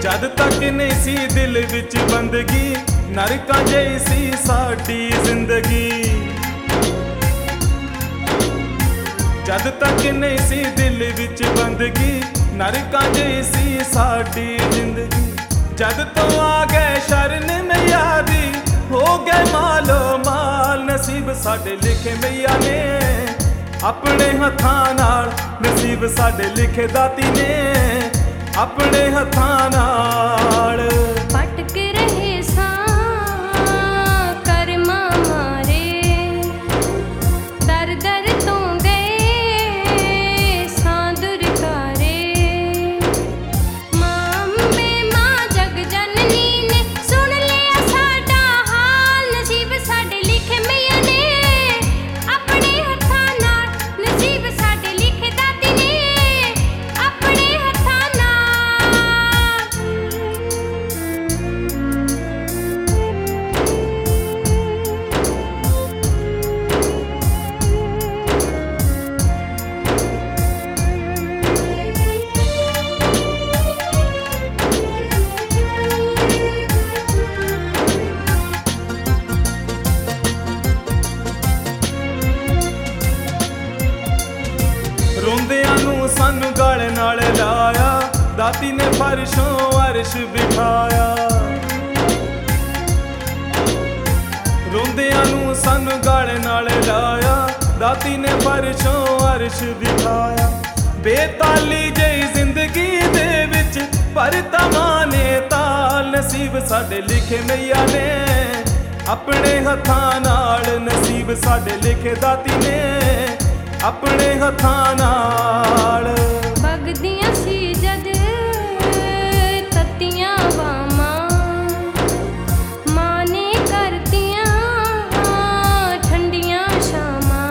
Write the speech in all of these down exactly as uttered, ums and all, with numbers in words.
जद तक नहीं सी दिल विच बंदगी, नरकां जही सी साडी जिंदगी। जद तक नहीं सी दिल विच बंदगी, नरकां जही सी साडी जिंदगी। जद तो आ गए शरण मैया दी, हो गए मालो माल नसीब साडे लिखे मैया ने अपने हथां नाल। नसीब साडे लिखे दाती ने अपने हथां नाल। भटक रहे सां कर्मा मारे, दर दर तो गए सां दुरकारे। मां अम्बे मां जग जननी ने सुन लिया साडा हाल। नसीब साडे लिखे मैया ने अपने हथां नाल। नसीब साडे लिखे दाती ने अपने हथां नाल। रोंदियां नूं सानू गल नाल लाया, दाती ने फर्शों अर्श बिठाया। रोंदियां नूं सानू गल नाल लाया, दाती ने फर्शों अर्श बिठाया। बेताली जही जिंदगी दे विच पर तमाने ताल। नसीब साडे लिखे मैया ने अपने हथां नाल। नसीब साडे लिखे दाती ने अपने हथां नाल। बगदियां सी जद तत्तियां बामां, मां ने करतियां ठंडियां शामां।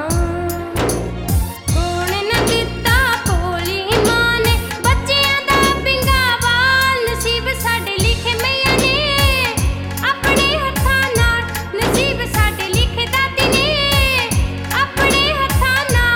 होण न दित्ता भोली मां ने बच्चियां दा पिंगा वाल। नसीब साडे लिखे मैया ने अपने हथां नाल। नसीब साडे लिखे दाती ने अपने हथां नाल।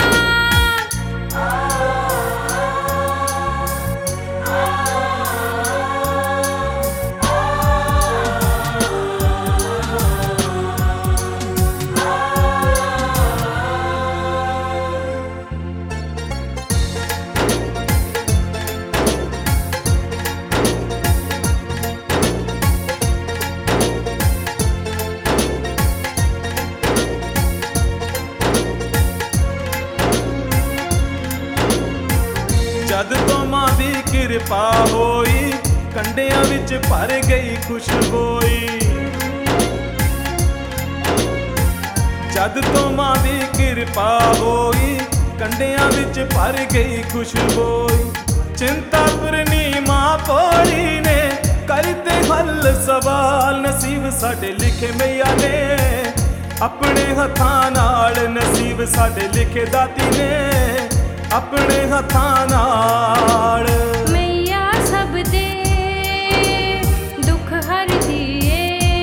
जद तो मां दी किरपा होई, कंडियां विच भर गई खुशबोई। जद तो मां दी किरपा होई, कंडियां विच भर गई खुशबोई। चिंता पुरनी मां भोली ने करते हल सवाल। नसीब साडे लिखे मैया ने अपने हथां नाल। नसीब साडे लिखे दाती ने अपने हथां नाल। मैया सब दे दुख हर दिए,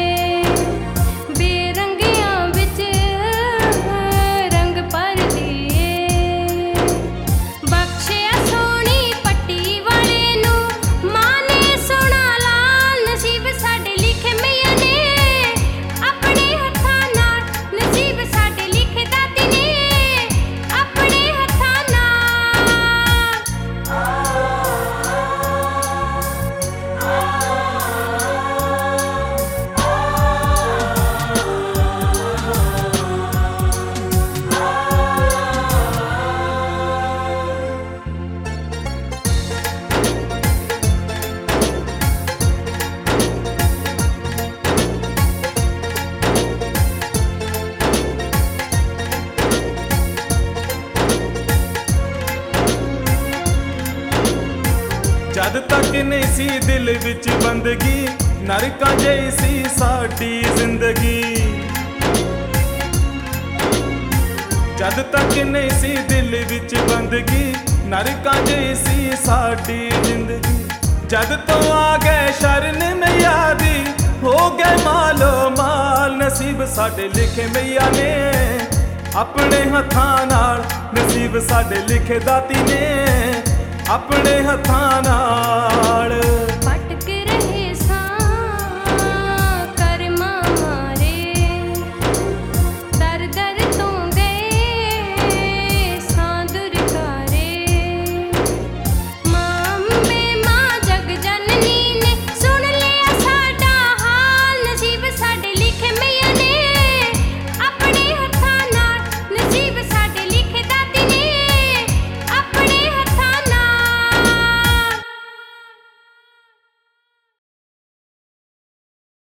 बेरंगियां विच रंग भर दिए। बख्शिया सोनी पट्टी वाले नूं मां ने सोना लाल। नसीब साडे लिखे मैया ने अपने हथां नाल। नसीब साडे लिखे दाती ने अपने हथां नाल। जद तक नहीं सी दिल विच बंदगी, नरकां जही सी साडी जिंदगी। जद तक नहीं सी दिल विच बंदगी, नरकां जही सी साडी जिंदगी। जद तो आ गए शरण मैया दी, हो गए मालो माल। नसीब साडे लिखे मैया ने अपने हथां नाल। नसीब साडे लिखे दाती ने अपने हथां नाल।